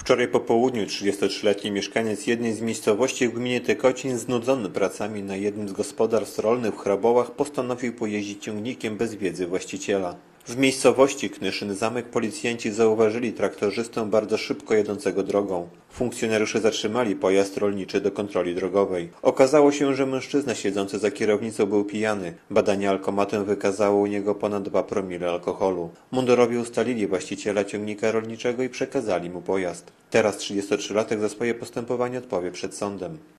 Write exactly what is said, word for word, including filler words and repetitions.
Wczoraj po południu trzydziestotrzyletni mieszkaniec jednej z miejscowości w gminie Tykocin, znudzony pracami na jednym z gospodarstw rolnych w Hrabołach, postanowił pojeździć ciągnikiem bez wiedzy właściciela. W miejscowości Knyszyn Zamek policjanci zauważyli traktorzystę bardzo szybko jadącego drogą. Funkcjonariusze zatrzymali pojazd rolniczy do kontroli drogowej. Okazało się, że mężczyzna siedzący za kierownicą był pijany. Badanie alkomatem wykazało u niego ponad dwa promile alkoholu. Mundurowi ustalili właściciela ciągnika rolniczego i przekazali mu pojazd. Teraz trzydziestotrzylatek za swoje postępowanie odpowie przed sądem.